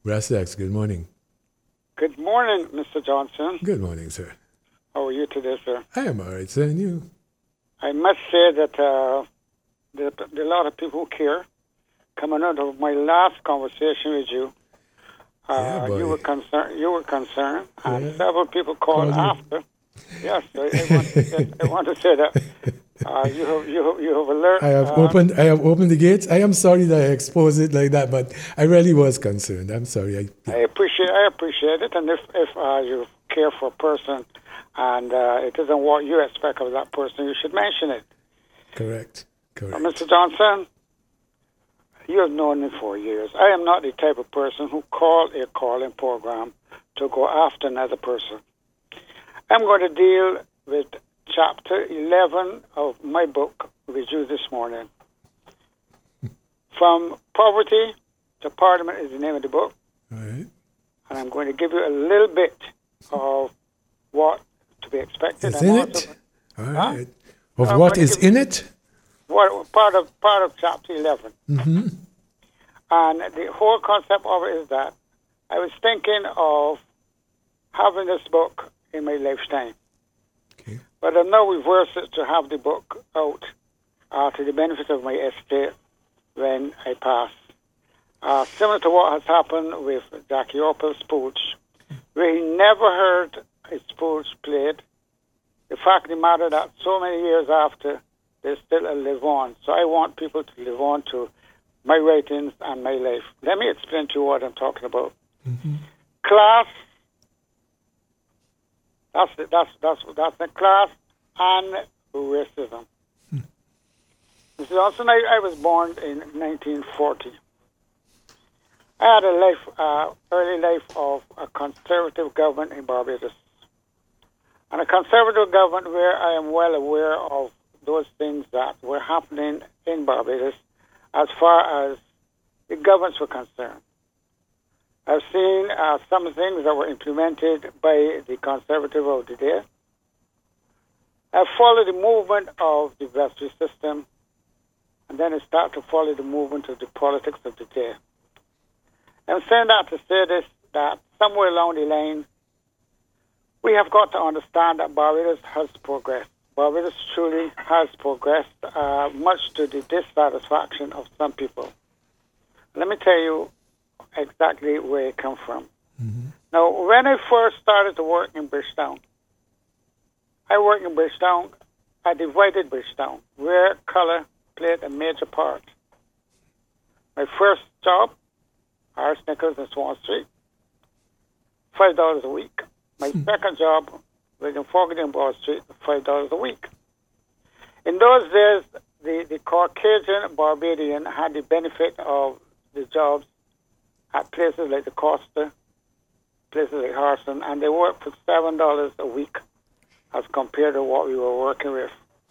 Rastax, good morning. Good morning, Mr. Johnson. Good morning, sir. How are you today, sir? I am all right, sir, and you? I must say that there are a lot of people who care. Coming out of my last conversation with you, boy. you were concerned, and Yeah. several people called Call you. after. Yes, I want to say that you have alert. I have opened the gates. I am sorry that I exposed it like that, but I really was concerned. I'm sorry. I appreciate it, and if you care for a person and it isn't what you expect of that person, you should mention it. Correct. Mr. Johnson, you have known me for years. I am not the type of person who call a calling program to go after another person. I'm going to deal with chapter 11 of my book with you this morning. From Poverty to Parliament is the name of the book. All right. And I'm going to give you a little bit of what to be expected. Is in it? All right. Of I'm what going is to give in it? part of chapter 11. Mm-hmm. And the whole concept of it is that I was thinking of having this book in my lifetime. Okay. But I'm now reversed it to have the book out to the benefit of my estate when I pass. Similar to what has happened with Jackie Opal's Pooch, where he never heard his Pooch played. The fact of the matter that so many years after, they still live on. So I want people to live on to my writings and my life. Let me explain to you what I'm talking about. Mm-hmm. Class. That's the class and racism. Mr. Johnson, I was born in 1940. I had a life, early life of a conservative government in Barbados. And a conservative government where I am well aware of those things that were happening in Barbados as far as the governments were concerned. I've seen some things that were implemented by the conservative of the day. I've followed the movement of the vestry system, and then I start to follow the movement of the politics of the day. I'm saying that to say this, that somewhere along the line, we have got to understand that Barbados has progressed. Barbados truly has progressed, much to the dissatisfaction of some people. Let me tell you exactly where it comes from. Mm-hmm. Now, when I first started to work in Bridgetown, I worked in Bridgetown, I divided Bridgetown, where color played a major part. My first job, Harris Nichols in Swan Street, $5 a week. My second job was in Fogarty and Broad Street, $5 a week. In those days, the Caucasian Barbadian had the benefit of the jobs at places like the Costa, places like Harrison, and they worked for $7 a week as compared to what we were working with.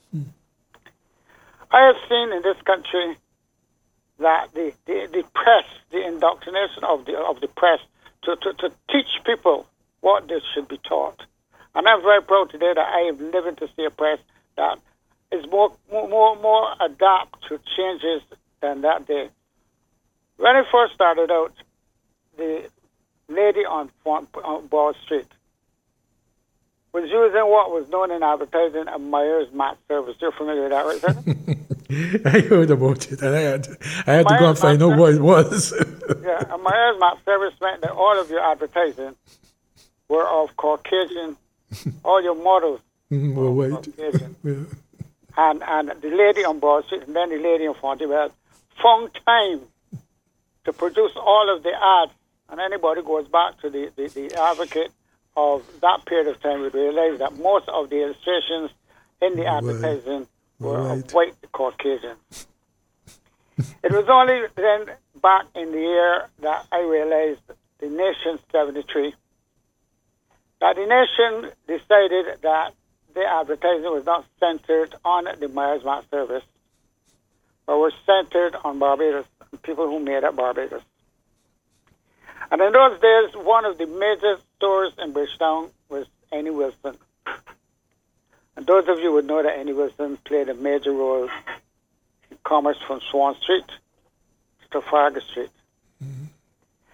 I have seen in this country that the press, the indoctrination of the press to teach people what they should be taught. And I'm very proud today that I am living to see a press that is more adapt to changes than that day. When I first started out, the lady on Broad Street was using what was known in advertising a Myers Mat Service. You're familiar with that, right, sir? I heard about it, and I had to go and find out what it was. Yeah, a Myers Mat Service meant that all of your advertising were of Caucasian, all your models were white. Caucasian. Yeah. And the lady on Broad Street and then the lady in Fontibel found time to produce all of the ads. And anybody who goes back to the advocate of that period of time would realize that most of the illustrations in the advertising were of white Caucasians. It was only then back in the year that I realized the Nation 73, that the Nation decided that the advertising was not centered on the Myers Mat Service, but was centered on Barbados, people who made up Barbados. And in those days, one of the major stores in Bridgetown was Annie Wilson. And those of you would know that Annie Wilson played a major role in commerce from Swan Street to Trafalgar Street. Mm-hmm.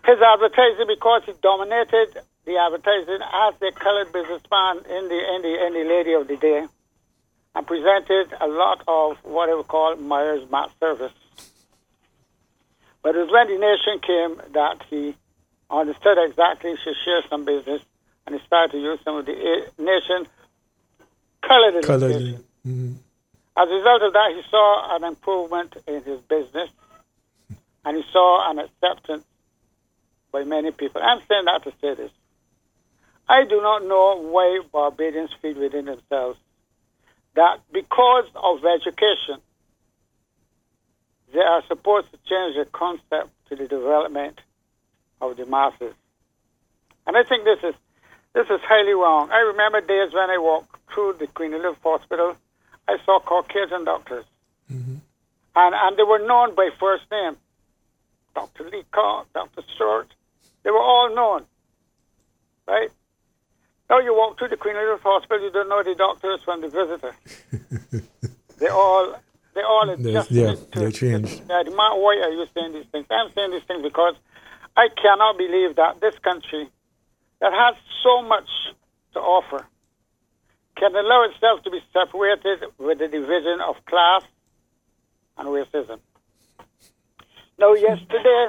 his advertising, because he dominated the advertising as the colored businessman in the lady of the day, and presented a lot of what I would call Myers mat service. But it was when the nation came that he understood exactly he should share some business, and he started to use some of the nation colored education. Mm-hmm. As a result of that, he saw an improvement in his business, and he saw an acceptance by many people. I'm saying that to say this. I do not know why Barbadians feel within themselves that because of education, they are supposed to change the concept to the development of the masses. And I think this is highly wrong. I remember days when I walked through the Queen Elizabeth Hospital, I saw Caucasian doctors. Mm-hmm. And they were known by first name. Dr. Lee Carr, Dr. Stewart. They were all known. Right? Now you walk through the Queen Elizabeth Hospital, you don't know the doctors from the visitor. They all adjusted they changed. Why are you saying these things? I'm saying these things because I cannot believe that this country that has so much to offer can allow itself to be separated with the division of class and racism. Now, yesterday,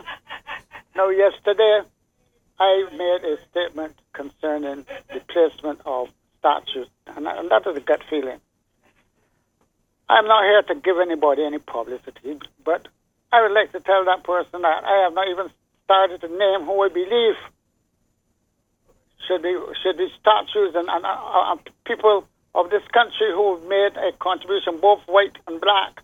I made a statement concerning the placement of statues, and that is a gut feeling. I'm not here to give anybody any publicity, but I would like to tell that person that I have not even started to name who I believe should be statues and people of this country who have made a contribution, both white and black.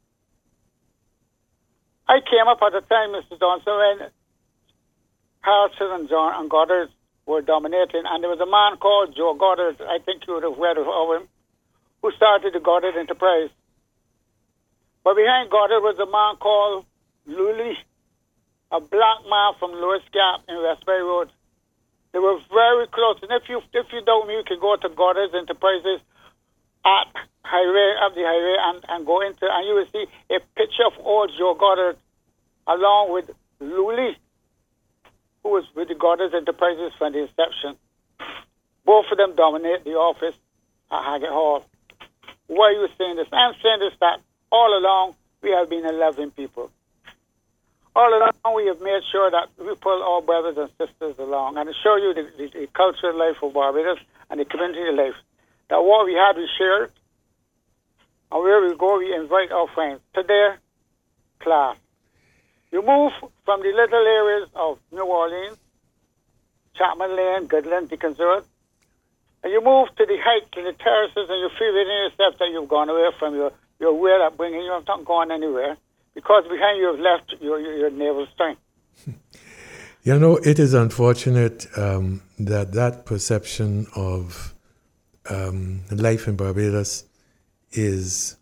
I came up at the time, Mr. Johnson, when Harrison and John and Goddard were dominating, and there was a man called Joe Goddard, I think you would have read of him, who started the Goddard Enterprise. But behind Goddard was a man called Lully, a black man from Lewis Gap in Westbury Road. They were very close. And if you doubt me, you can go to Goddard's Enterprises up the highway and go into, and you will see a picture of old Joe Goddard along with Lully, who was with the Goddard's Enterprises from the inception. Both of them dominate the office at Haggett Hall. Why are you saying this? I'm saying this that all along we have been 11 people. All along we have made sure that we pull our brothers and sisters along and to show you the cultural life of Barbados and the community life. That what we had, we shared. And where we go, we invite our friends to their class. You move from the little areas of New Orleans, Chapman Lane, Goodland, Dickens Road, and you move to the heights and the terraces, and you feel within yourself that you've gone away from your way of bringing you. Have not gone anywhere because behind you have left your naval strength. You know, it is unfortunate that perception of life in Barbados is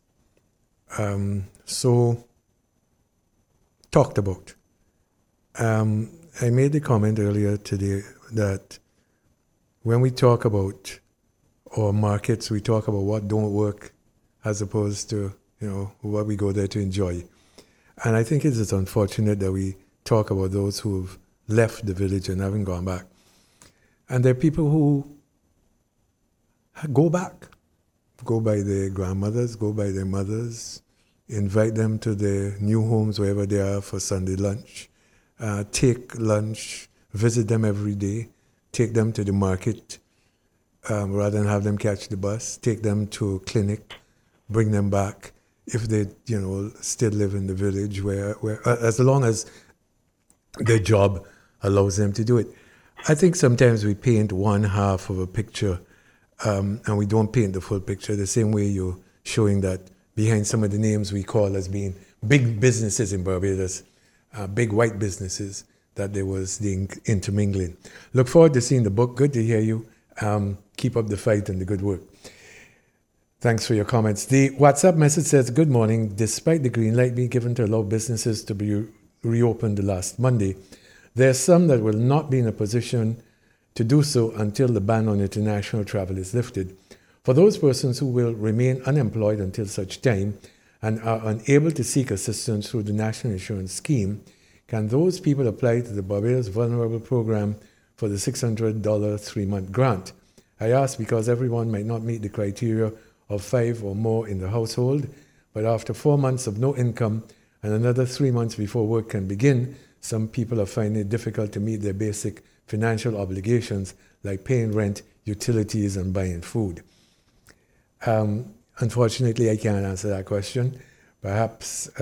so talked about. I made the comment earlier today that when we talk about our markets, we talk about what don't work as opposed to, what we go there to enjoy. And I think it is unfortunate that we talk about those who have left the village and haven't gone back. And there are people who go back, go by their grandmothers, go by their mothers, invite them to their new homes wherever they are for Sunday lunch, take lunch, visit them every day, take them to the market rather than have them catch the bus, take them to a clinic, bring them back if they, still live in the village where as long as their job allows them to do it. I think sometimes we paint one half of a picture and we don't paint the full picture, the same way you're showing that behind some of the names we call as being big businesses in Barbados, big white businesses, that there was the intermingling. Look forward to seeing the book. Good to hear you. Keep up the fight and the good work. Thanks for your comments. The WhatsApp message says, good morning. Despite the green light being given to allow businesses to be reopened last Monday, there are some that will not be in a position to do so until the ban on international travel is lifted. For those persons who will remain unemployed until such time and are unable to seek assistance through the National Insurance Scheme, can those people apply to the Barbados Vulnerable Program for the $600 3-month grant? I ask because everyone might not meet the criteria of 5 or more in the household, but after 4 months of no income and another 3 months before work can begin, some people are finding it difficult to meet their basic financial obligations like paying rent, utilities, and buying food. Unfortunately, I can't answer that question. Perhaps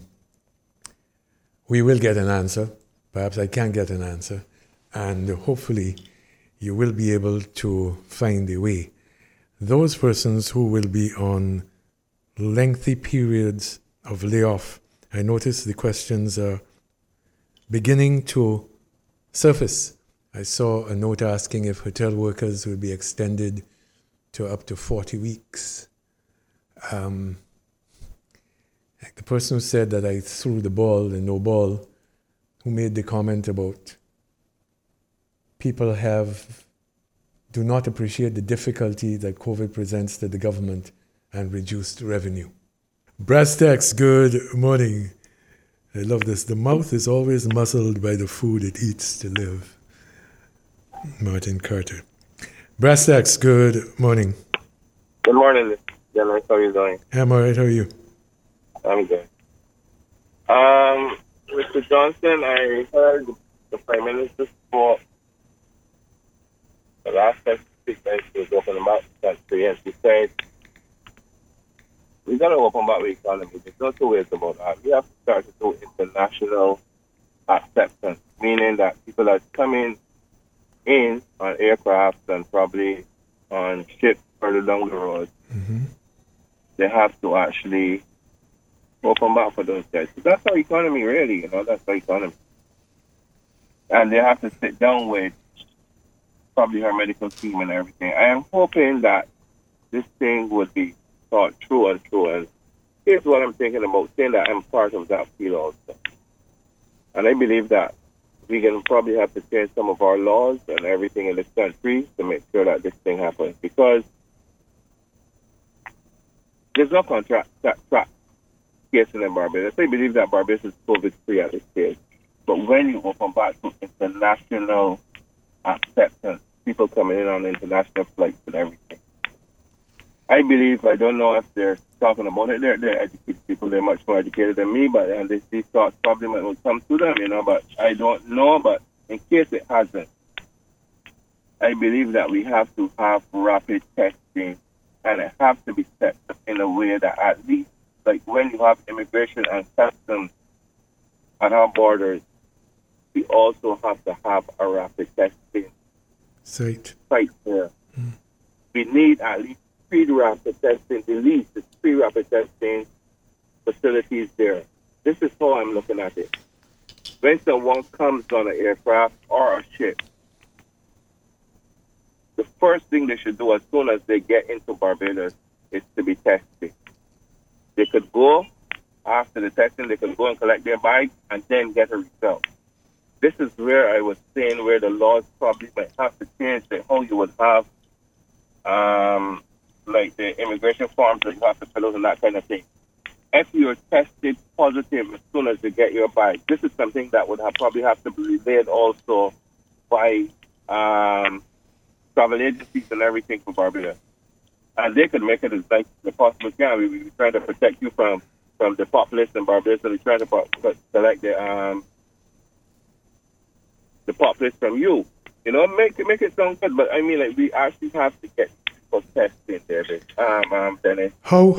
we will get an answer. Perhaps I can get an answer. And hopefully you will be able to find a way. Those persons who will be on lengthy periods of layoff, I notice the questions are beginning to surface. I saw a note asking if hotel workers will be extended to up to 40 weeks. The person who said that I threw the ball, the no ball, who made the comment about people do not appreciate the difficulty that COVID presents to the government and reduced revenue. Brastex, good morning. I love this. The mouth is always muzzled by the food it eats to live. Martin Carter. Brastex, good morning. Good morning, General. How are you doing? I'm all right. How are you? I'm good. Mr. Johnson, I heard the Prime Minister spoke the last time he was open about the country, and he said, we got to open about the economy. There's no two ways about that. We have to start to do international acceptance, meaning that people are coming in on aircraft and probably on ships further down the road. Mm-hmm. They have to actually open back for those guys. So that's our economy, really, that's our economy. And they have to sit down with probably her medical team and everything. I am hoping that this thing would be thought through and through. And here's what I'm thinking about, saying that I'm part of that field also. And I believe that we can probably have to change some of our laws and everything in this country to make sure that this thing happens. Because there's no contract case in Barbados. I believe that Barbados is COVID-free at this stage. But when you open back to international acceptance, people coming in on international flights and everything, I believe, I don't know if they're talking about it, they're educated people, they're much more educated than me, but these thoughts probably might come to them, but I don't know. But in case it hasn't, I believe that we have to have rapid testing, and it has to be set up in a way that at least, like when you have immigration and customs at our borders, we also have to have a rapid testing site there. Mm. We need at least 3 rapid testing, the least is 3 rapid testing facilities there. This is how I'm looking at it. When someone comes on an aircraft or a ship, the first thing they should do as soon as they get into Barbados is to be tested. They could go, after the testing, they could go and collect their bag and then get a result. This is where I was saying where the laws probably might have to change, like how you would have like the immigration forms that you have to fill out and that kind of thing. If you're tested positive as soon as you get your bag, this is something that would probably have to be relayed also by travel agencies and everything for Barbados. And they could make it as nice as possible can. We're trying to protect you from the populace in Barbados, and we're trying to select the populace from you. Make it sound good, but I mean, like, we actually have to get people tested there, Dennis. How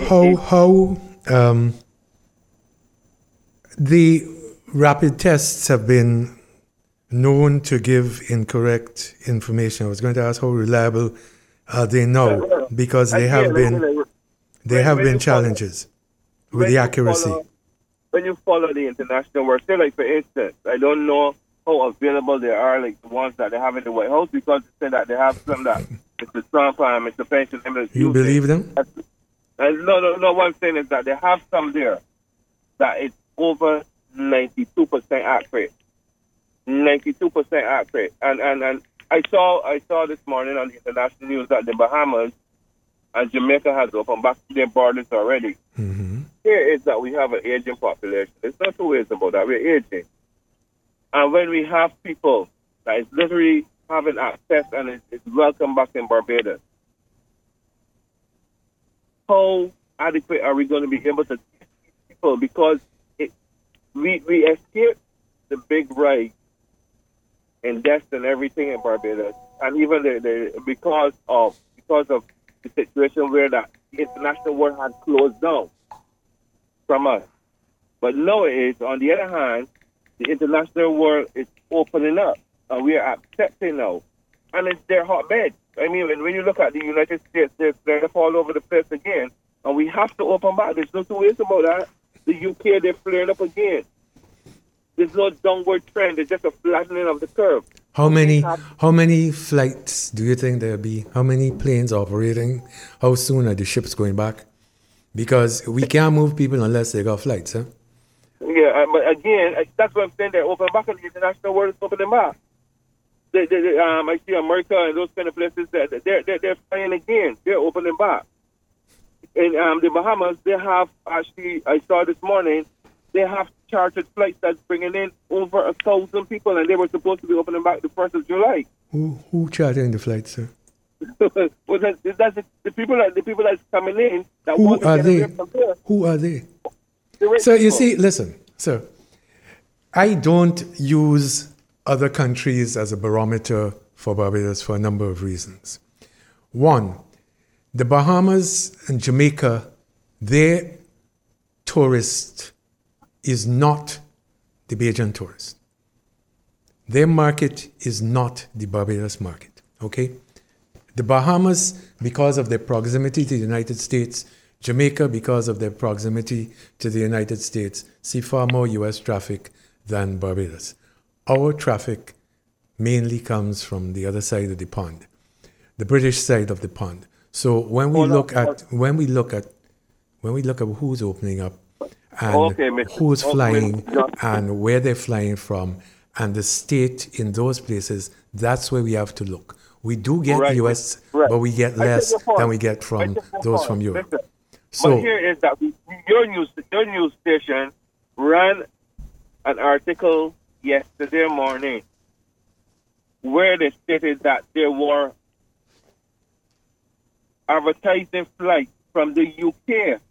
the rapid tests have been known to give incorrect information. I was going to ask how reliable are they now, because they have been challenges with the accuracy. When you follow the international work, say like for instance, I don't know how available they are, like the ones that they have in the White House, because they say that they have some that Mr. Trump and Mr. Pence. You believe them? No. What I'm saying is that they have some there that is over 92% accurate. 92% accurate. And I saw this morning on the international news that the Bahamas and Jamaica has opened back their borders already. Mm-hmm. Here is that we have an aging population. There's no two ways about that. We're aging. And when we have people that is literally having access and is welcome back in Barbados, how adequate are we going to be able to teach people? Because we escaped the big rise in deaths and everything in Barbados, and even because of the situation where the international world had closed down from us. But nowadays, on the other hand, the international world is opening up, and we are accepting now, and it's their hotbed. I mean, when you look at the United States, they're all over the place again, and we have to open back. There's no two ways about that. The UK, they're flaring up again. There's no downward trend. It's just a flattening of the curve. How many flights do you think there'll be? How many planes operating? How soon are the ships going back? Because we can't move people unless they got flights, huh? Yeah, but again, that's what I'm saying. They're opening back, and the international world is opening back. I see America and those kind of places that they're flying again. They're opening back. In the Bahamas, they have actually, I saw this morning, they have chartered flights that's bringing in over 1,000 people, and they were supposed to be opening back the 1st of July. Who chartering the flights, sir? Well, that's the people that's coming in. That Who want to are get they? away from there. Who are they? The rich So you people. see, listen, sir, I don't use other countries as a barometer for Barbados for a number of reasons. One, the Bahamas and Jamaica, their tourist is not the Bajan tourist. Their market is not the Barbados market, okay? The Bahamas, because of their proximity to the United States, Jamaica, because of their proximity to the United States, see far more U.S. traffic than Barbados. Our traffic mainly comes from the other side of the pond, the British side of the pond. So when we look at who's opening up and who's flying and where they're flying from and the state in those places, that's where we have to look. We do get U.S., but we get less than we get from those from Europe. So, but here is that your news station ran an article yesterday morning where they stated that there were advertising flights from the UK.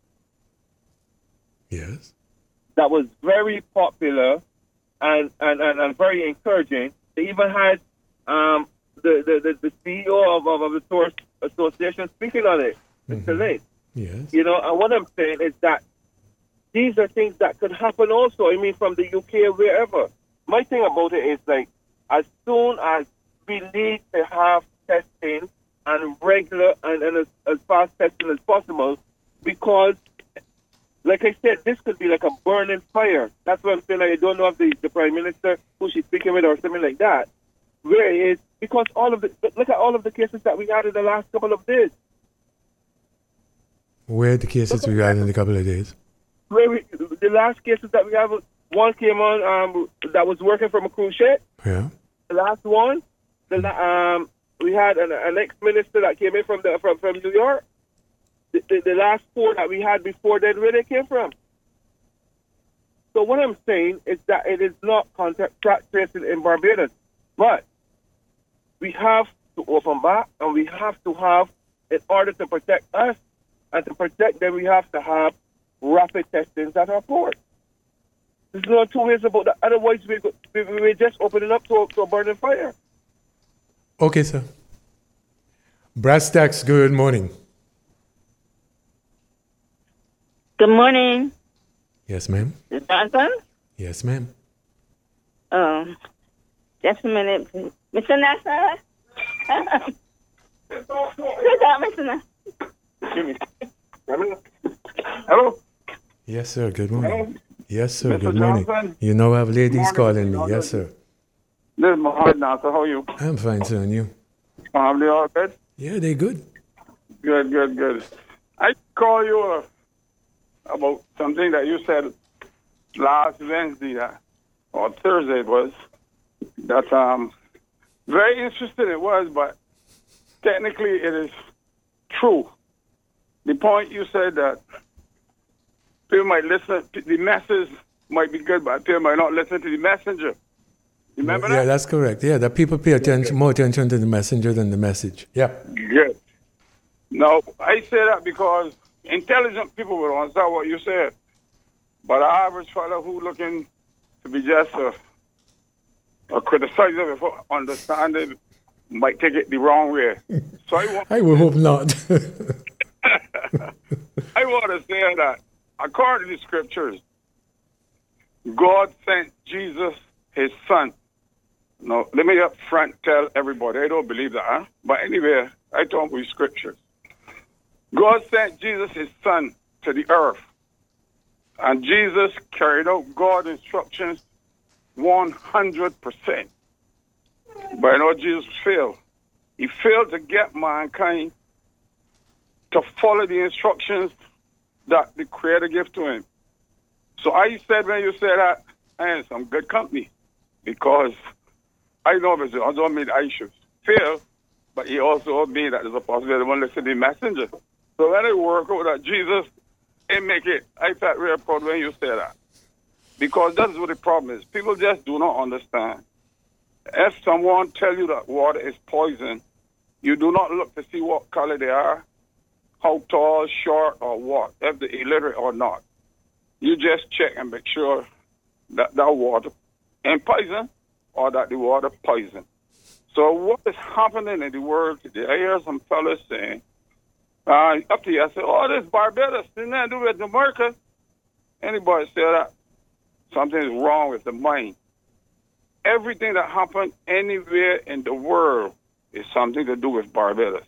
Yes. That was very popular and very encouraging. They even had the CEO of the Tourist Association speaking on it, Mr. Lane. Yes. You know, and what I'm saying is that these are things that could happen also. I mean, from the UK or wherever. My thing about it is, like, as soon as we need to have testing and regular and as fast testing as possible, because, like I said, this could be like a burning fire. That's what I'm saying. I don't know if the Prime Minister, who she's speaking with, or something like that, where it is, because look at all of the cases that we had in the last couple of days. Where are the cases we had in a couple of days? The last cases that we have, one came on that was working from a cruise ship. Yeah. The last one, we had an ex-minister that came in from New York. The last four that we had before then, where they came from. So what I'm saying is that it is not contact tracing in Barbados, but we have to open back, and we have to have, in order to protect us and to protect them, we have to have rapid testings at our port. There's no two ways about that. Otherwise, we're just opening up to a burning fire. Okay, sir. Brass Tacks, good morning. Good morning. Yes, ma'am. Is Johnson? Yes, ma'am. Just a minute, please. Mr. Nasser? Sit down, Mr. Nasser. Hello? Yes, sir. Good morning. Hello? Yes, sir. Mr. Good morning. Johnson? You know I have ladies Morning. calling me. Yes, sir. This is Mohammed Nasser. How are you? I'm fine, sir. And you? Family all good? Yeah, they good. Good. I call you about something that you said last Wednesday or Thursday it was. That very interesting it was, but technically it is true. The point you said that people might listen, the message might be good, but people might not listen to the messenger. You remember Yeah, that? that's correct. Yeah, that people pay attention, more attention to the messenger than the message. Yeah. Yes. No, I say that because intelligent people will understand what you said. But the average fellow who looking to be just a criticizer before understanding might take it the wrong way. So I would hope not. I want to say that according to the scriptures, God sent Jesus, his son. Now, let me up front tell everybody, I don't believe that, huh? But anyway, I talk with scriptures. God sent Jesus, his son, to the earth. And Jesus carried out God's instructions 100%. But I know Jesus failed. He failed to get mankind to follow the instructions that the Creator gave to him. So I said when you said that, I am some good company. Because I know this also mean I should fail, but he also made that there's a possibility one listen to the messenger. So when I work out that Jesus and make it, I felt real proud when you said that. Because that's what the problem is. People just do not understand. If someone tell you that water is poison, you do not look to see what color they are, how tall, short, or what, if they're illiterate or not. You just check and make sure that that water ain't poison or that the water poison. So what is happening in the world today? I hear some fellas saying, up to you, I say, oh, this Barbados, didn't that do with America? Anybody say that? Something is wrong with the mind. Everything that happens anywhere in the world is something to do with Barbados.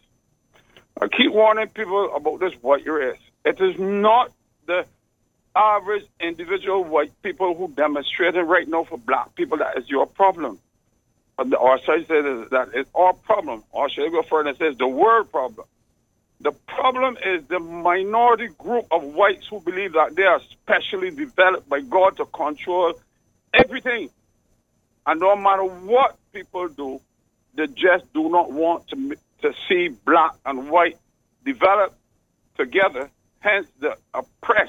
I keep warning people about this white race. It is not the average individual white people who demonstrating right now for black people that is your problem. Or should I say that it's our problem. Or should I go further and say it's the world problem? The problem is the minority group of whites who believe that they are specially developed by God to control everything. And no matter what people do, they just do not want to see black and white develop together, hence the oppressed.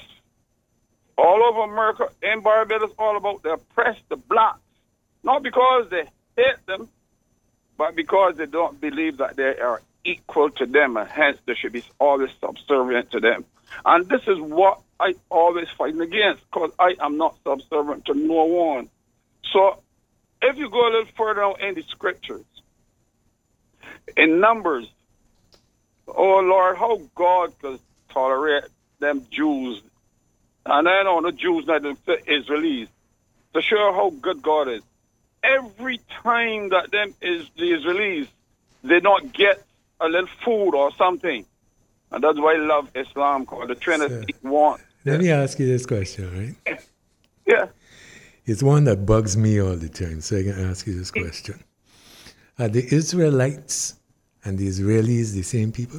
All over America and Barbados, all about the oppressed, the blacks. Not because they hate them, but because they don't believe that they are equal to them, and hence they should be always subservient to them. And this is what I always fight against, because I am not subservient to no one. So if you go a little further down in the scriptures, in Numbers, oh Lord, how God could tolerate them Jews, and I know the Jews, not the Israelis, to show how good God is. Every time that them is the Israelis, they don't get a little food or something. And that's why I love Islam, called the Trinity one. Let me ask you this question, right? Yeah. It's one that bugs me all the time, so I can ask you this question. Are the Israelites and the Israelis the same people?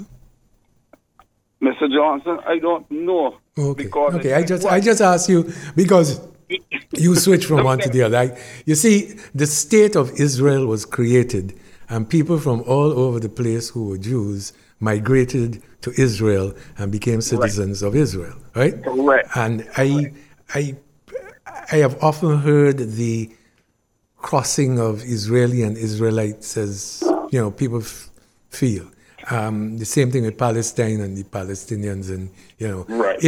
Mr. Johnson, I don't know. Okay. Okay. I just ask you because you switch from one to the other. You see, the state of Israel was created, and people from all over the place who were Jews migrated to Israel and became citizens of Israel, right? Correct. And I have often heard the crossing of Israeli and Israelites as, people feel. The same thing with Palestine and the Palestinians, and right.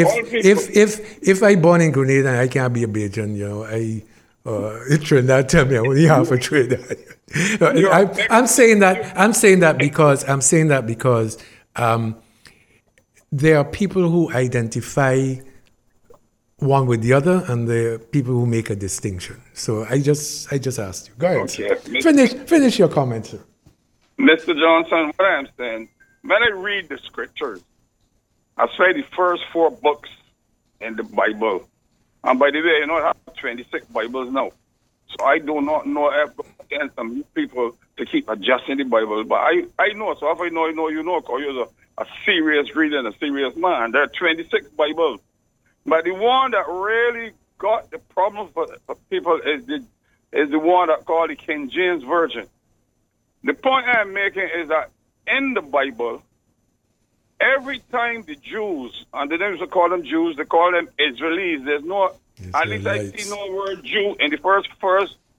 if I born in Grenada and I can't be a Bajan, Trinidad tell me I'm only half a Trinidad. I'm saying that because there are people who identify one with the other, and there are people who make a distinction. So I just asked you. Go ahead. Okay. Finish your comment, sir. Mr. Johnson, what I'm saying, when I read the scriptures, I say the first 4 books in the Bible. And by the way, I have 26 Bibles now. So I do not know if against some people to keep adjusting the Bible. But I know, so if I know, you know, because you're a serious reader and a serious man. There are 26 Bibles. But the one that really got the problem for people is the one that called the King James Version. The point I'm making is that in the Bible, every time the Jews, and they don't used to call them Jews, they call them Israelis. There's no, at least I see no word Jew in the first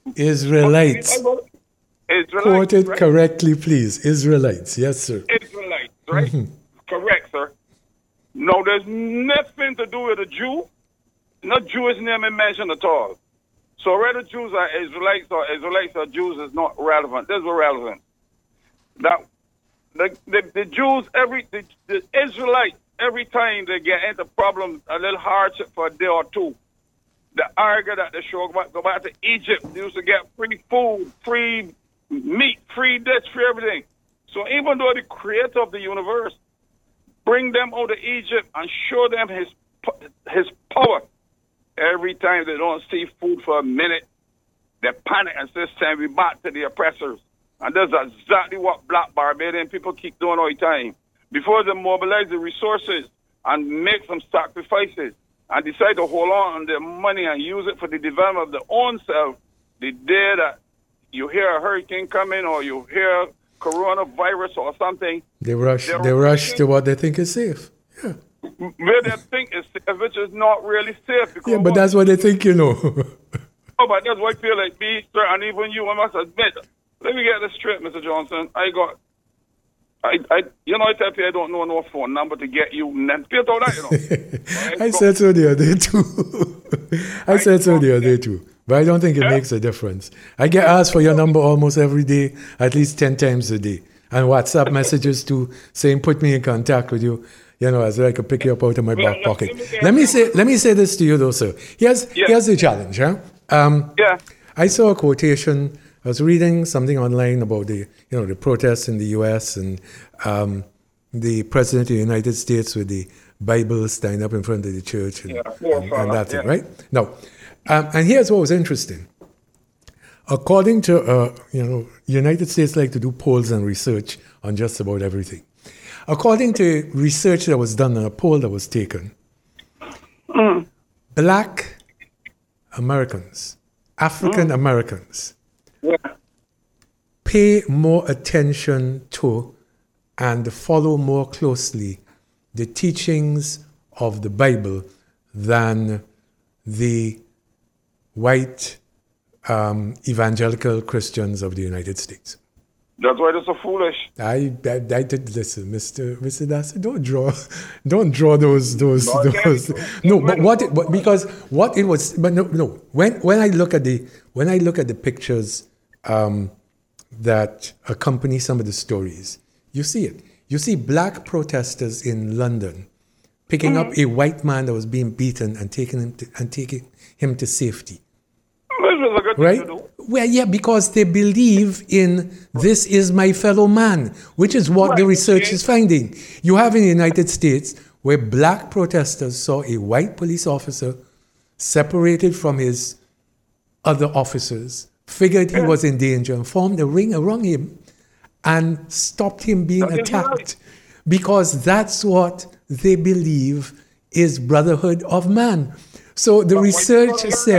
Israelites. Israelites. Quote it right? correctly, please. Israelites. Yes, sir. Israelites, right? Correct, sir. No, there's nothing to do with a Jew. No Jewish name is mentioned at all. So whether Jews are Israelites or Jews is not relevant. This is relevant. That the Jews, the Israelites, every time they get into problems, a little hardship for a day or two, they argue that they should go back to Egypt. They used to get free food, free meat, free this, free everything. So even though the creator of the universe bring them out of Egypt and show them his power, every time they don't see food for a minute, they panic and say, send we back to the oppressors. And that's exactly what black Barbadian people keep doing all the time. Before they mobilize the resources and make some sacrifices and decide to hold on their money and use it for the development of their own self, the day that you hear a hurricane coming or you hear coronavirus or something, They rush to what they think is safe. Yeah. where they think is safe, which is not really safe. Because Yeah, but that's what they think, you know. Oh, but that's what I feel like me, sir, and even you, I must admit. Let me get this straight, Mr. Johnson. I tell people I don't know no phone number to get you. And people all that, you know. I said so the other day too. But I don't think it makes a difference. I get asked for your number almost every day, at least 10 times a day. And WhatsApp messages too, saying put me in contact with you. You know, as I could pick you up out of my back pocket. Let me say this to you though, sir. Here's the challenge, huh? I saw a quotation. I was reading something online about the protests in the U.S. and the president of the United States with the Bible standing up in front of the church and that's it, right? Now, and here's what was interesting. According to United States like to do polls and research on just about everything. According to research that was done on a poll that was taken, Black Americans, African Americans, pay more attention to and follow more closely the teachings of the Bible than the white evangelical Christians of the United States. That's why they're so foolish. I did listen, Mr. Darcy. Don't draw those. No, but when I look at the pictures that accompany some of the stories, you see it. You see black protesters in London picking up a white man that was being beaten and taking him to safety. This was a good right? thing to do. Well, yeah, because they believe in this is my fellow man, which is what the research is finding. You have in the United States where black protesters saw a white police officer separated from his other officers, figured he was in danger and formed a ring around him and stopped him being attacked because that's what they believe is brotherhood of man. So the research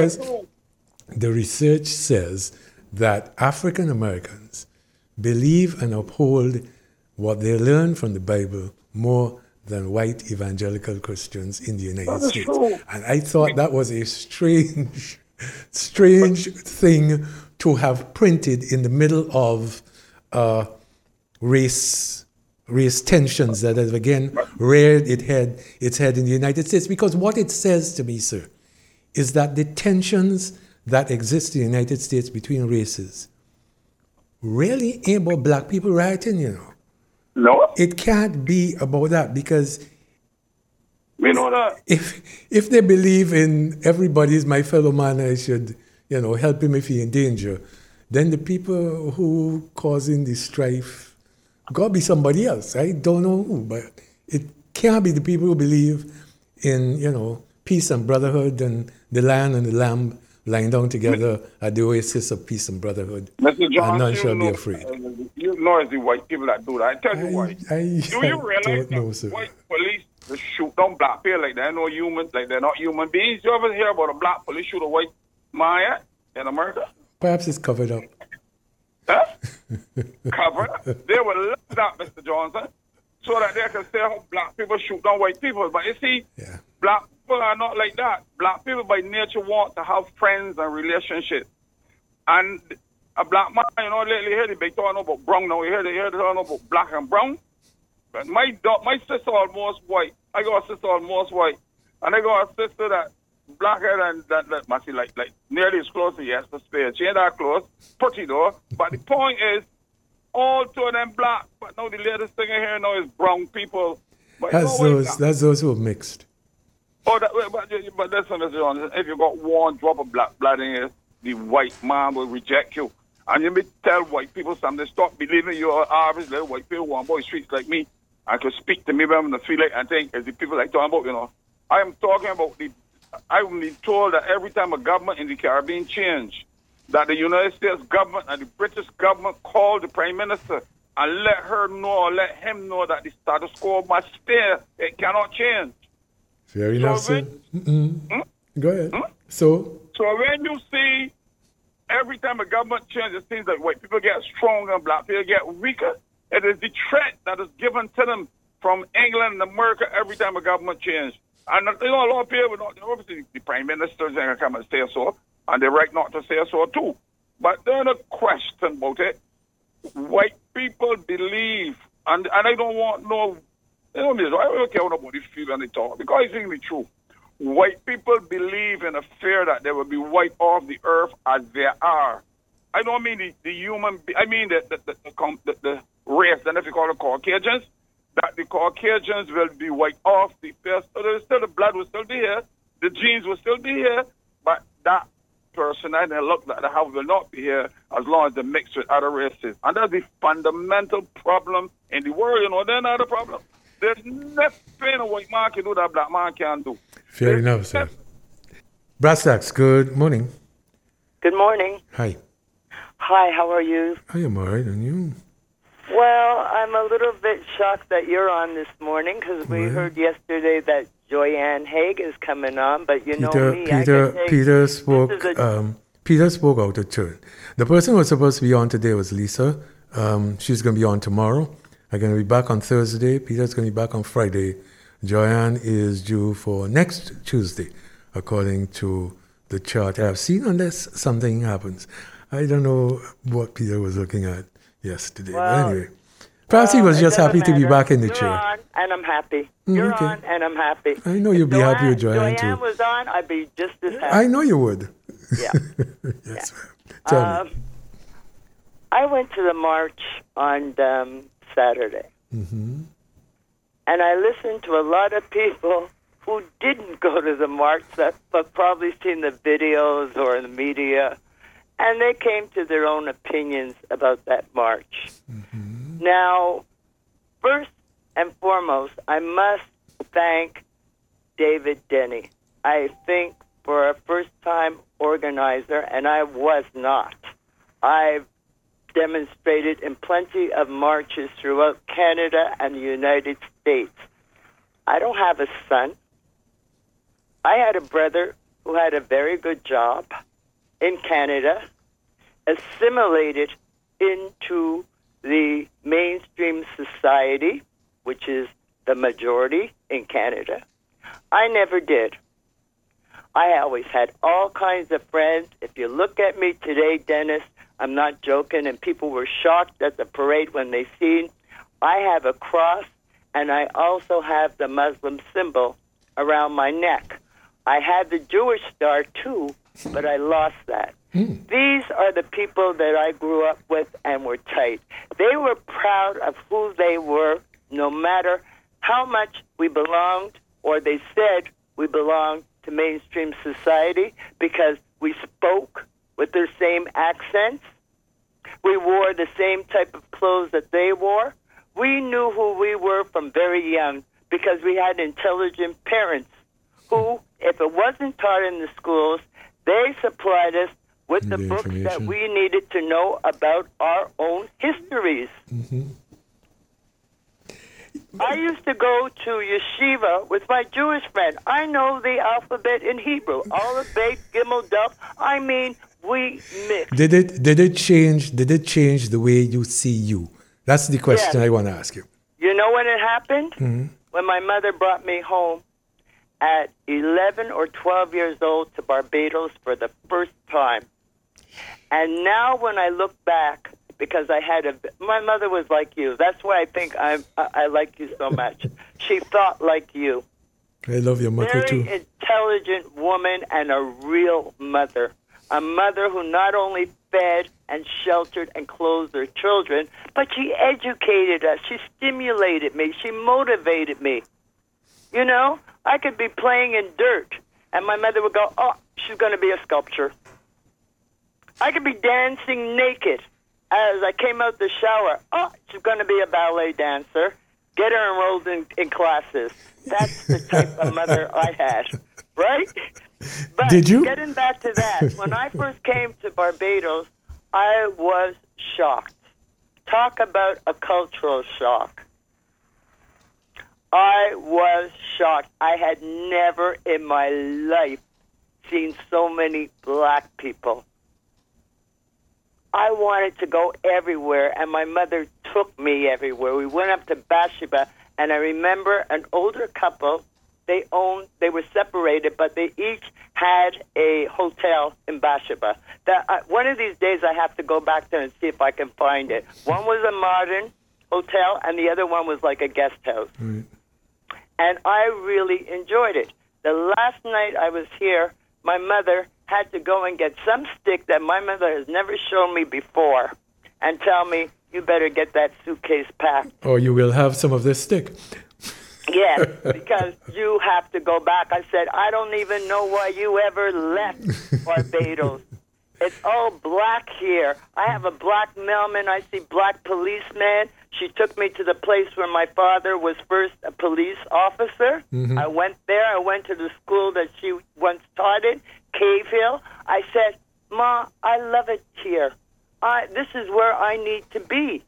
says that African Americans believe and uphold what they learn from the Bible more than white evangelical Christians in the United States. True. And I thought that was a strange thing to have printed in the middle of race tensions that have again reared its head in the United States. Because what it says to me, sir, is that the tensions that exist in the United States between races really ain't about black people rioting, you know. No. It can't be about that because We know that. if they believe in everybody is my fellow man, I should, help him if he's in danger, then the people who causing the strife gotta be somebody else. I don't know who, but it can't be the people who believe in, peace and brotherhood and the Lion and the Lamb lying down together at the oasis of peace and brotherhood. Mr. Johnson, and none shall be afraid. You know it's the white people that do that. I tell you why. Do you realize don't know, that sir. white police they shoot down black people like they're no humans, like they're not human beings? You ever hear about a black police shoot a white man in America? Perhaps it's covered up. Huh? Covered up. They will love that, Mr. Johnson, so that they can say how black people shoot down white people. But you see, black people are not like that. Black people by nature want to have friends and relationships. And a black man, lately hear the big talking about brown now. You hear the talking about black and brown. But my sister almost white. I got a sister almost white. And I got a sister that blacker than that must be like nearly as close as yes to spare. She ain't that close. Pretty though. But the point is, all two of them black. But now the latest thing in here now is brown people. But That's those who are mixed. Oh, but listen, if you got one drop of black blood in you, the white man will reject you. And you may tell white people something, stop believing you're average little white people, one boy streets like me, and could speak to me when I feel like and think, as the people like talking about, I am talking about I've been told that every time a government in the Caribbean change, that the United States government and the British government call the Prime Minister and let her know or let him know that the status quo must stay. It cannot change. Fair enough, sir. Go ahead. So when you see every time a government changes, it seems like white people get stronger and black people get weaker. It is the threat that is given to them from England and America every time a government changes. And a lot of people, obviously the Prime Minister is going to come and say so, and they're right not to say so too. But there's a question about it. White people believe, and I don't want no, I don't care what they feel when they talk, because I think the truth. White people believe in a fear that they will be wiped off the earth as they are. I don't mean the human, I mean the race, and if you call it Caucasians, that the Caucasians will be wiped off the face. Still the blood will still be here, the genes will still be here, but that person and they look like the house will not be here as long as they mix with other races. And that's the fundamental problem in the world. They're not a problem. There's nothing a white man can do that a black man can't do. Fair enough, sir. Brastax, good morning. Good morning. Hi. Hi, how are you? I am all right, and you? Well, I'm a little bit shocked that you're on this morning because we heard yesterday that Joyanne Haig is coming on, but you know me. Peter spoke. Peter spoke out of turn. The person who was supposed to be on today was Lisa. She's going to be on tomorrow. I'm going to be back on Thursday. Peter's going to be back on Friday. Joyanne is due for next Tuesday, according to the chart I've seen, unless something happens. I don't know what Peter was looking at yesterday. Well, but anyway, perhaps he was just happy to be back in the chair. You're on, and I'm happy. You're on, and I'm happy. I know you'd be happy with Joyanne, too. If Joyanne was on, I'd be just as happy. I know you would. Yeah. Yes, ma'am. Tell me. I went to the march on Saturday. Mm-hmm. And I listened to a lot of people who didn't go to the march, but probably seen the videos or in the media, and they came to their own opinions about that march. Mm-hmm. Now, first and foremost, I must thank David Denny. I think for a first-time organizer, and I was not. I've demonstrated in plenty of marches throughout Canada and the United States. I don't have a son. I had a brother who had a very good job in Canada, assimilated into the mainstream society, which is the majority in Canada. I never did. I always had all kinds of friends. If you look at me today, Dennis, I'm not joking, and people were shocked at the parade when they seen. I have a cross, and I also have the Muslim symbol around my neck. I had the Jewish star, too, but I lost that. These are the people that I grew up with and were tight. They were proud of who they were, no matter how much we belonged, or they said we belonged to mainstream society, because we spoke with their same accents. We wore the same type of clothes that they wore. We knew who we were from very young because we had intelligent parents who, if it wasn't taught in the schools, they supplied us with the books that we needed to know about our own histories. Mm-hmm. I used to go to yeshiva with my Jewish friend. I know the alphabet in Hebrew. Aleph, Bet, Gimel, Daf. I mean, we mix. Did it change the way you see you? That's the question I want to ask you. You know when it happened? Mm-hmm. When my mother brought me home at 11 or 12 years old to Barbados for the first time. And now when I look back, because my mother was like you. That's why I think I like you so much. She thought like you. I love your mother Very too. intelligent woman and a real mother. A mother who not only fed and sheltered and clothed her children, but she educated us. She stimulated me. She motivated me. You know, I could be playing in dirt, and my mother would go, oh, she's going to be a sculptor. I could be dancing naked as I came out the shower. Oh, she's going to be a ballet dancer. Get her enrolled in classes. That's the type of mother I had, right? But Did you? Getting back to that, when I first came to Barbados, I was shocked. Talk about a cultural shock. I was shocked. I had never in my life seen so many black people. I wanted to go everywhere, and my mother took me everywhere. We went up to Bathsheba, and I remember an older couple. They were separated, but they each had a hotel in Bathsheba. One of these days, I have to go back there and see if I can find it. One was a modern hotel, and the other one was like a guest house. Right. And I really enjoyed it. The last night I was here, my mother had to go and get some stick that my mother has never shown me before and tell me, you better get that suitcase packed. Or you will have some of this stick. Yes, because you have to go back. I said, I don't even know why you ever left Barbados. It's all black here. I have a black mailman. I see black policemen. She took me to the place where my father was first a police officer. Mm-hmm. I went there. I went to the school that she once taught in, Cave Hill. I said, Ma, I love it here. This is where I need to be.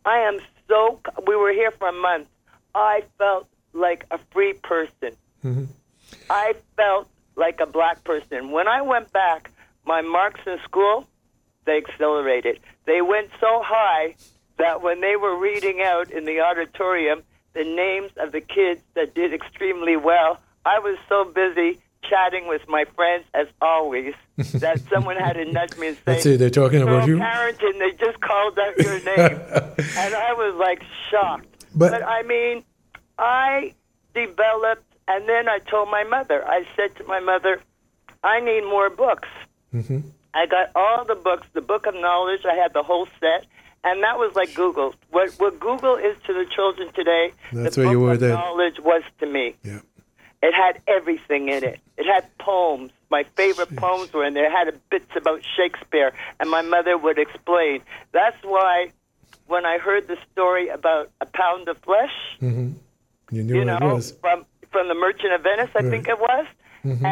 We were here for a month. I felt like a free person. Mm-hmm. I felt like a black person. When I went back, my marks in school, they accelerated. They went so high that when they were reading out in the auditorium the names of the kids that did extremely well, I was so busy chatting with my friends, as always, that someone had to nudge me and say, Let's see, they're talking about you? Carrington, they just called out your name. And I was like shocked. But I mean, I developed, and then I told my mother, I said to my mother, I need more books. Mm-hmm. I got all the books, the Book of Knowledge, I had the whole set, and that was like Google. What Google is to the children today, That's the where you Book were of then. Knowledge was to me. Yeah. It had everything in it. It had poems. My favorite poems were in there. It had bits about Shakespeare, and my mother would explain. That's why when I heard the story about a pound of flesh, Mm-hmm. You knew what it was. from the Merchant of Venice, I think it was, Mm-hmm.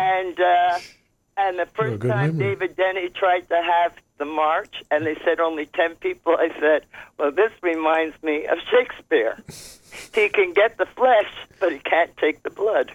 and the first good time memory. David Denny tried to have the march, and they said only 10 people, I said, well, this reminds me of Shakespeare. He can get the flesh, but he can't take the blood.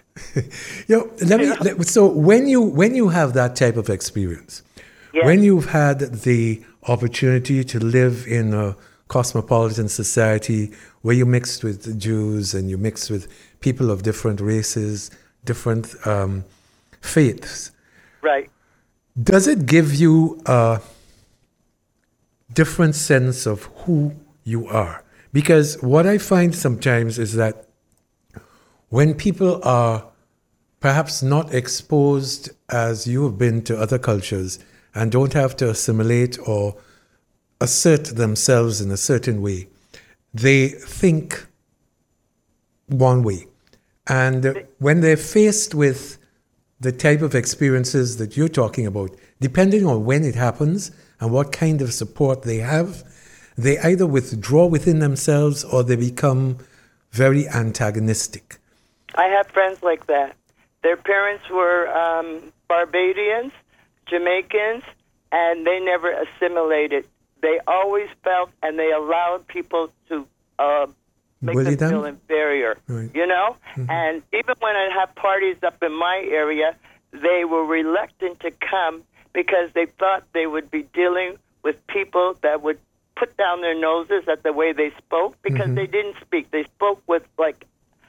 So when you have that type of experience, Yes. when you've had the opportunity to live in a cosmopolitan society where you mixed with Jews and you mixed with people of different races, different faiths, Right. does it give you a different sense of who you are? Because what I find sometimes is that when people are perhaps not exposed as you have been to other cultures and don't have to assimilate or assert themselves in a certain way, they think one way. And when they're faced with the type of experiences that you're talking about, depending on when it happens and what kind of support they have, they either withdraw within themselves or they become very antagonistic. I have friends like that. Their parents were Barbadians, Jamaicans, and they never assimilated. They always felt, and they allowed people to make Bully them them? feel inferior, Right. you know? And even when I'd have parties up in my area, they were reluctant to come because they thought they would be dealing with people that would put down their noses at the way they spoke because they didn't speak. They spoke with, like,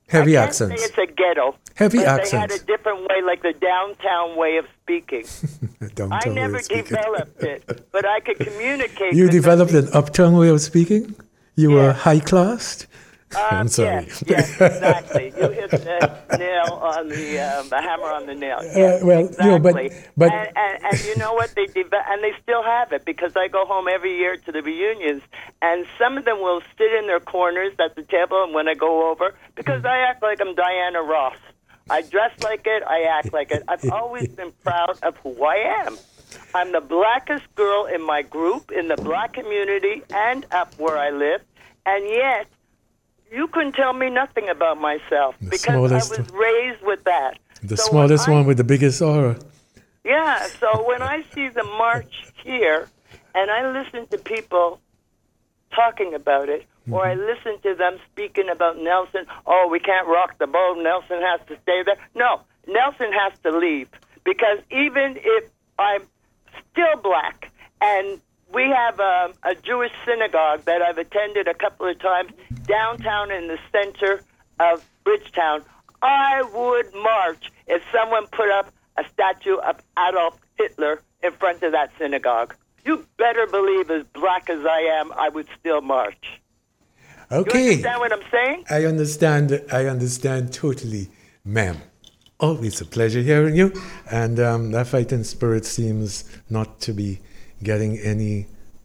Heavy I can't accents. say it's a ghetto. Heavy but accents. They had a different way, like the downtown way of speaking. Downtown I way never of speaking. developed it, but I could communicate. You with developed them. an uptown way of speaking? You were Yeah. high classed? I'm sorry. Yes, exactly. You hit the nail on the hammer on the nail. Yes, well, exactly. you know, but and you know what, they still have it, because I go home every year to the reunions, and some of them will sit in their corners at the table, and when I go over, because I act like I'm Diana Ross. I dress like it. I act like it. I've always been proud of who I am. I'm the blackest girl in my group, in the black community, and up where I live, and yet you couldn't tell me nothing about myself because I was raised with that. The smallest one with the biggest aura. Yeah, so when I see the march here and I listen to people talking about it, or I listen to them speaking about Nelson, oh, we can't rock the boat, Nelson has to stay there. No, Nelson has to leave, because even if I'm still black and we have a Jewish synagogue that I've attended a couple of times downtown in the center of Bridgetown, I would march if someone put up a statue of Adolf Hitler in front of that synagogue. You better believe, as black as I am, I would still march. Okay. You understand what I'm saying? I understand totally, ma'am. Always a pleasure hearing you. And that fighting spirit seems not to be getting any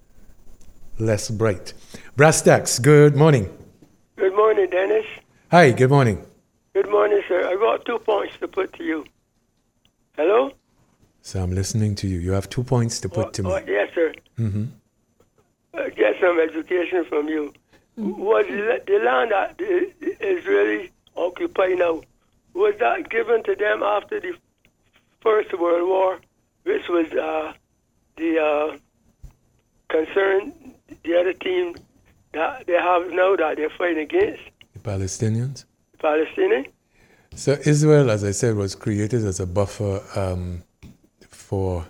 less bright. Brass Tacks, good morning. Good morning, Dennis. Hi, good morning. Good morning, sir. I got 2 points to put to you. Hello? So I'm listening to you. You have 2 points to put to me. Yes, sir. Mm-hmm. Get some education from you. Was the land that the Israelis occupy now, was that given to them after the First World War, which was the concern, the other team that they have now that they're fighting against? The Palestinians? Palestinians? So Israel, as I said, was created as a buffer for,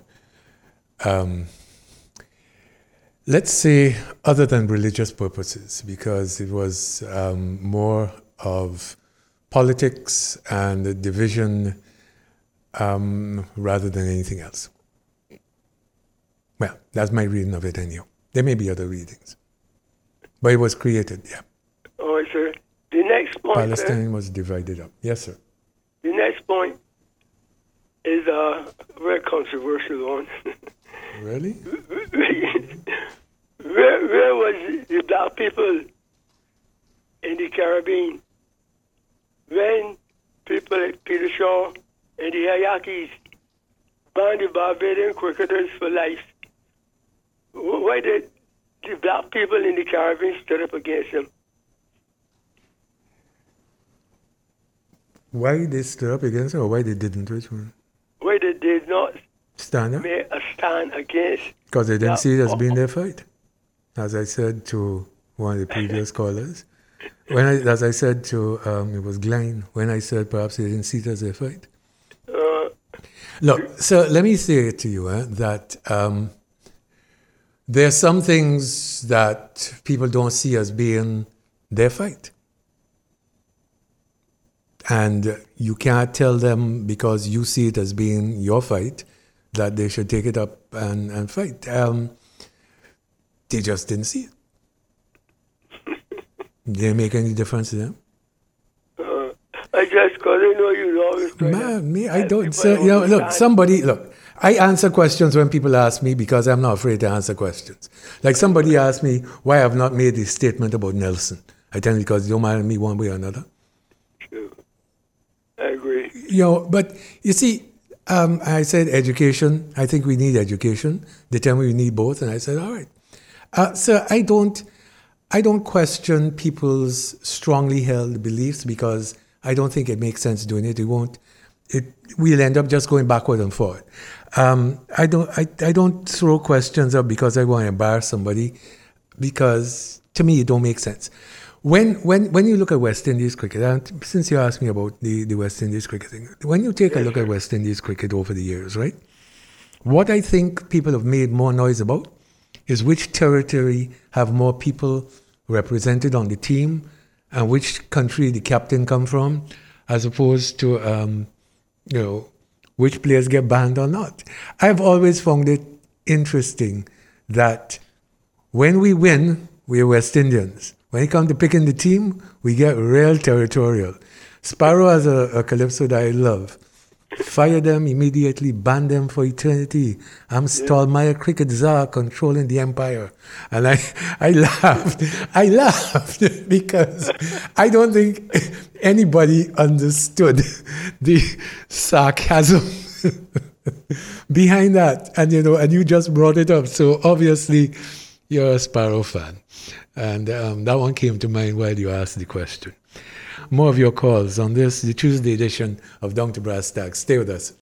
let's say, other than religious purposes, because it was more of politics and division rather than anything else. Well, that's my reading of it anyhow. There may be other readings. But it was created, yeah. All right, sir. The next point, Palestine was divided up. Yes, sir. The next point is a very controversial one. Really? Where was the black people in the Caribbean when people like Peter Shaw and the Hayakis banned the Barbadian cricketers for life? Why did the black people in the Caribbean stood up against them? Why they stood up against it, or why they didn't? Which one? Why they did not stand up? make a stand against? Because they didn't see it as being their fight. As I said to one of the previous callers, as I said to, it was Glenn, when I said perhaps they didn't see it as their fight. Look, so let me say to you that there are some things that people don't see as being their fight. And you can't tell them, because you see it as being your fight, that they should take it up and fight. They just didn't see it. Didn't make any difference to them. I just, because I know you always try Man, I don't. So, look, I answer questions when people ask me, because I'm not afraid to answer questions. Like somebody asked me why I've not made this statement about Nelson. I tell them because it don't matter to me one way or another. I agree. But you see, I said education. I think we need education. They tell me we need both, and I said, all right. So I don't question people's strongly held beliefs, because I don't think it makes sense doing it. We'll end up just going backward and forward. I don't throw questions up because I want to embarrass somebody, because to me it don't make sense. When you look at West Indies cricket, and since you asked me about the West Indies cricket thing, when you take a look at West Indies cricket over the years, right? What I think people have made more noise about is which territory have more people represented on the team and which country the captain come from, as opposed to which players get banned or not. I've always found it interesting that when we win, we're West Indians. When it comes to picking the team, we get real territorial. Sparrow has a calypso that I love. Fire them immediately, ban them for eternity. I'm Stallmeyer Cricket Czar controlling the empire. And I laughed and I don't think anybody understood the sarcasm behind that. And you just brought it up. So obviously you're a Sparrow fan. And that one came to mind while you asked the question. More of your calls on this, the Tuesday edition of Down to Brass Tacks. Stay with us.